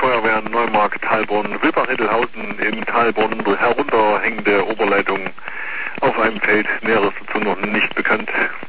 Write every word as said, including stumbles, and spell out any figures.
Feuerwehr Neumarkt, Talborn, Wilbach-Hittelhausen in Talborn, herunterhängende Oberleitung auf einem Feld, Näheres dazu noch nicht bekannt.